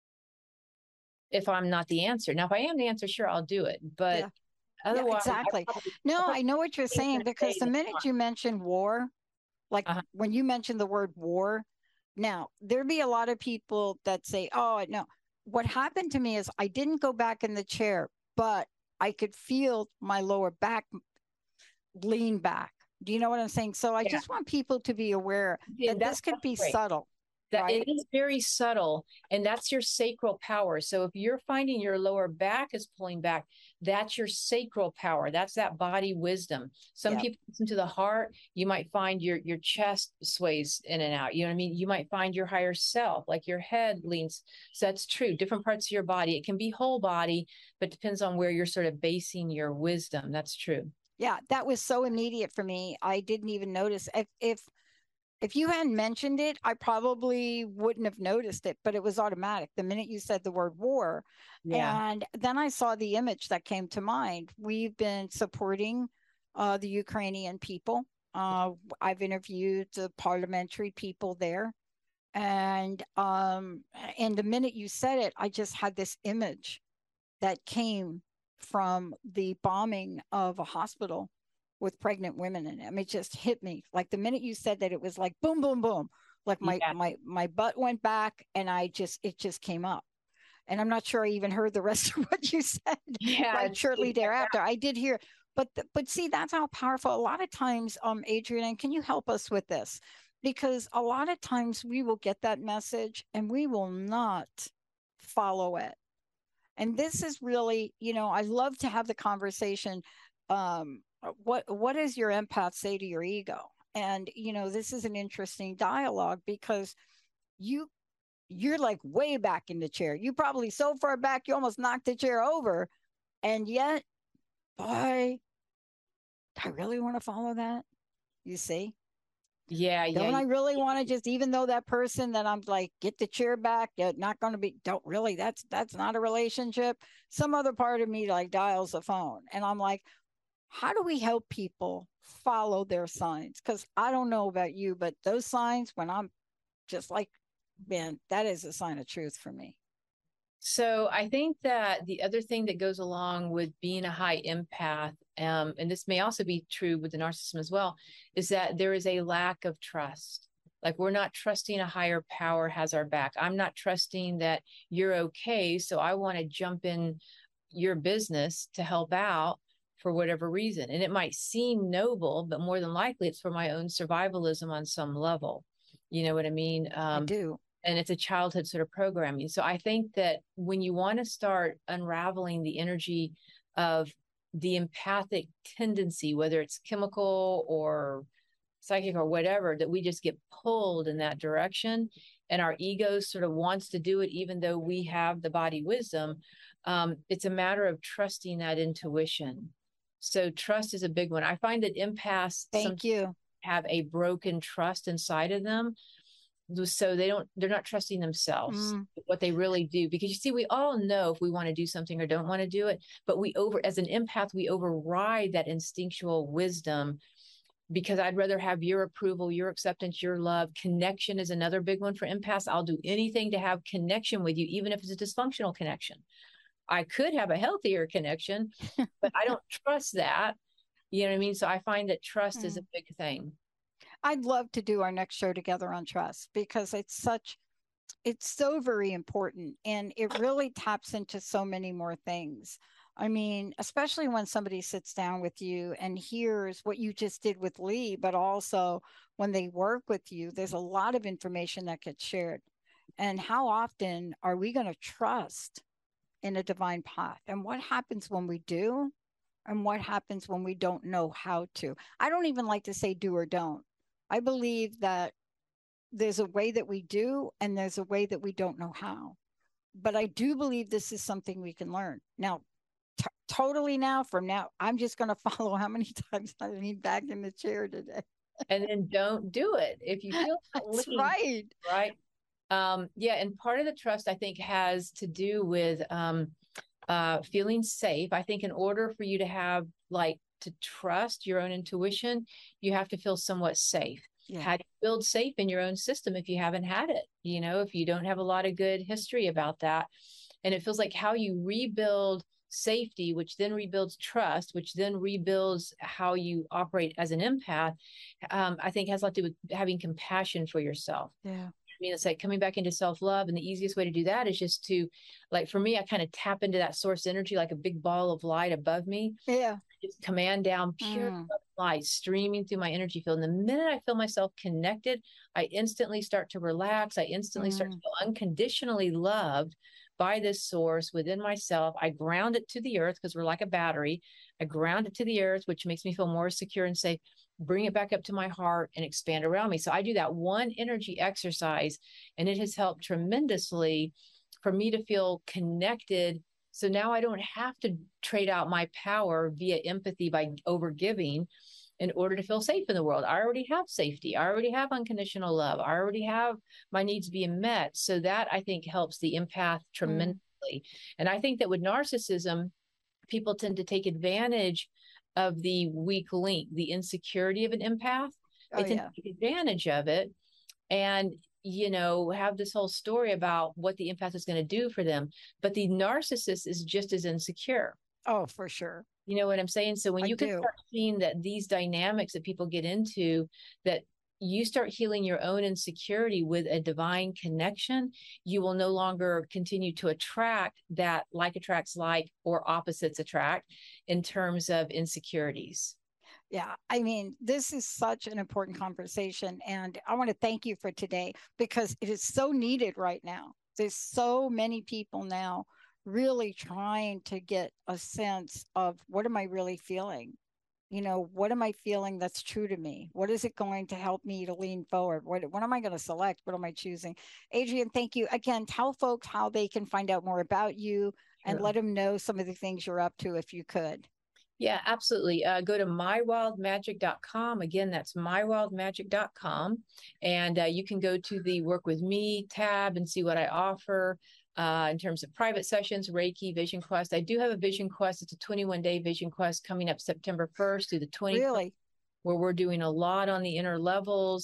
if I'm not the answer. Now, if I am the answer, sure, I'll do it. But otherwise, exactly. No, I know what you're saying because the minute you mentioned war, like when you mentioned the word war, now there'd be a lot of people that say, oh, no, what happened to me is I didn't go back in the chair, but I could feel my lower back lean back. Do you know what I'm saying? So I just want people to be aware that this could be subtle. That it is very subtle, and that's your sacral power. So if you're finding your lower back is pulling back, that's your sacral power. That's that body wisdom. Some people listen to the heart. You might find your chest sways in and out. You know what I mean? You might find your higher self, like your head leans. So that's true. Different parts of your body. It can be whole body, but depends on where you're sort of basing your wisdom. That's true. Yeah, that was so immediate for me. I didn't even notice. If you hadn't mentioned it, I probably wouldn't have noticed it, but it was automatic the minute you said the word war. Yeah. And then I saw the image that came to mind. We've been supporting the Ukrainian people. I've interviewed the parliamentary people there. And the minute you said it, I just had this image that came from the bombing of a hospital with pregnant women in it. I mean, it just hit me. Like the minute you said that, it was like boom, boom, boom. Like my butt went back and it just came up. And I'm not sure I even heard the rest of what you said. Yeah, right shortly thereafter. I did hear, but see, that's how powerful. A lot of times, Adrienne, can you help us with this? Because a lot of times we will get that message and we will not follow it. And this is really, I love to have the conversation. What does your empath say to your ego? And, this is an interesting dialogue because you're like way back in the chair. You probably so far back, you almost knocked the chair over. And yet, boy, do I really want to follow that? You see? Yeah. Don't I really want to just, even though that person that I'm like, get the chair back, not going to be, don't really, that's not a relationship. Some other part of me like dials the phone. And I'm like, how do we help people follow their signs? Because I don't know about you, but those signs, when I'm just like, man, that is a sign of truth for me. So I think that the other thing that goes along with being a high empath, and this may also be true with the narcissism as well, is that there is a lack of trust. Like, we're not trusting a higher power has our back. I'm not trusting that you're okay, so I want to jump in your business to help out for whatever reason. And it might seem noble, but more than likely it's for my own survivalism on some level. You know what I mean? I do. And it's a childhood sort of programming. So I think that when you want to start unraveling the energy of the empathic tendency, whether it's chemical or psychic or whatever, that we just get pulled in that direction and our ego sort of wants to do it, even though we have the body wisdom, it's a matter of trusting that intuition. So trust is a big one. I find that empaths have a broken trust inside of them. So they're not trusting themselves, what they really do. Because you see, we all know if we want to do something or don't want to do it, but as an empath, we override that instinctual wisdom, because I'd rather have your approval, your acceptance, your love. Connection is another big one for empaths. I'll do anything to have connection with you, even if it's a dysfunctional connection. I could have a healthier connection, but I don't trust that. You know what I mean? So I find that trust is a big thing. I'd love to do our next show together on trust, because it's so very important, and it really taps into so many more things. I mean, especially when somebody sits down with you and hears what you just did with Lee, but also when they work with you, there's a lot of information that gets shared. And how often are we going to trust in a divine path? And what happens when we do? And what happens when we don't know how to? I don't even like to say do or don't. I believe that there's a way that we do, and there's a way that we don't know how. But I do believe this is something we can learn. Now, from now, I'm just going to follow how many times I lean back in the chair today. And then don't do it if you feel That's lean, right. Right. Yeah. And part of the trust, I think, has to do with feeling safe. I think in order for you to have to trust your own intuition, you have to feel somewhat safe. Yeah. How do you build safe in your own system if you haven't had it? You know, if you don't have a lot of good history about that. And it feels like how you rebuild safety, which then rebuilds trust, which then rebuilds how you operate as an empath, I think has a lot to do with having compassion for yourself. Yeah. I mean, it's like coming back into self-love. And the easiest way to do that is just to, for me, I kind of tap into that source energy, like a big ball of light above me. Yeah. Just command down pure light streaming through my energy field. And the minute I feel myself connected, I instantly start to relax. I instantly start to feel unconditionally loved by this source within myself. I ground it to the earth, because we're like a battery. I ground it to the earth, which makes me feel more secure and safe. Bring it back up to my heart and expand around me. So I do that one energy exercise, and it has helped tremendously for me to feel connected. So now I don't have to trade out my power via empathy by overgiving in order to feel safe in the world. I already have safety. I already have unconditional love. I already have my needs being met. So that, I think, helps the empath tremendously. And I think that with narcissism, people tend to take advantage of the weak link, the insecurity of an empath. They tend to take advantage of it and, have this whole story about what the empath is going to do for them. But the narcissist is just as insecure. Oh, for sure. You know what I'm saying? So when you can start seeing that these dynamics that people get into, that you start healing your own insecurity with a divine connection, you will no longer continue to attract that like attracts like, or opposites attract in terms of insecurities. Yeah, I mean, this is such an important conversation, and I want to thank you for today, because it is so needed right now. There's so many people now really trying to get a sense of, what am I really feeling? What am I feeling that's true to me? What is it going to help me to lean forward? What am I going to select? What am I choosing? Adrienne, thank you. Again, tell folks how they can find out more about you and let them know some of the things you're up to, if you could. Yeah, absolutely. Go to mywildmagic.com. Again, that's mywildmagic.com. And you can go to the Work With Me tab and see what I offer in terms of private sessions, Reiki, Vision Quest. I do have a Vision Quest. It's a 21-day Vision Quest coming up September 1st through the 20th. Really? Where we're doing a lot on the inner levels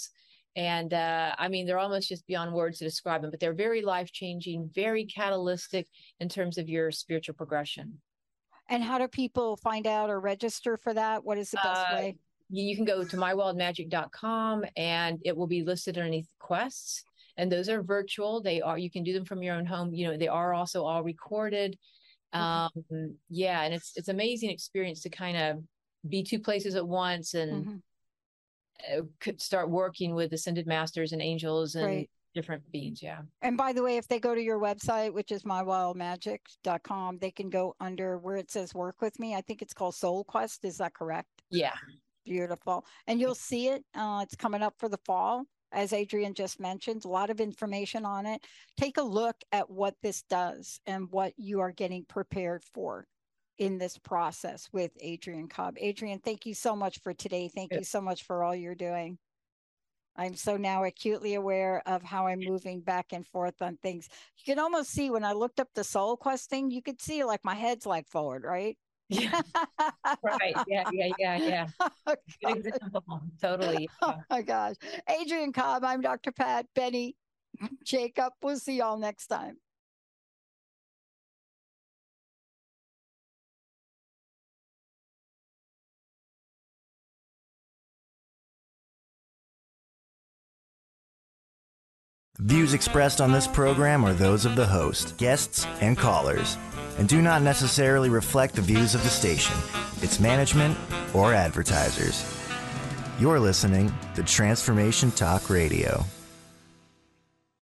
And I mean, they're almost just beyond words to describe them, but they're very life-changing, very catalytic in terms of your spiritual progression. And how do people find out or register for that? What is the best way? You can go to mywildmagic.com and it will be listed underneath quests. And those are virtual. You can do them from your own home. You know, they are also all recorded. Yeah. And it's amazing experience to kind of be two places at once and could start working with ascended masters and angels and different beings. Yeah. And by the way, if they go to your website, which is mywildmagic.com, they can go under where it says work with me. I think it's called Soul Quest. Is that correct? Yeah. Beautiful. And you'll see it. It's coming up for the fall. As Adrienne just mentioned, a lot of information on it. Take a look at what this does and what you are getting prepared for in this process with Adrienne Cobb. Adrienne, thank you so much for today. Thank you so much for all you're doing. I'm so now acutely aware of how I'm moving back and forth on things. You can almost see when I looked up the Soul Quest thing, you could see like my head's like forward, right? Yeah. Right. Yeah. Oh, good example. Totally. Yeah. Oh my gosh. Adrienne Cobb, I'm Dr. Pat, Benny, Jacob. We'll see y'all next time. Views expressed on this program are those of the host, guests, and callers, and do not necessarily reflect the views of the station, its management, or advertisers. You're listening to Transformation Talk Radio.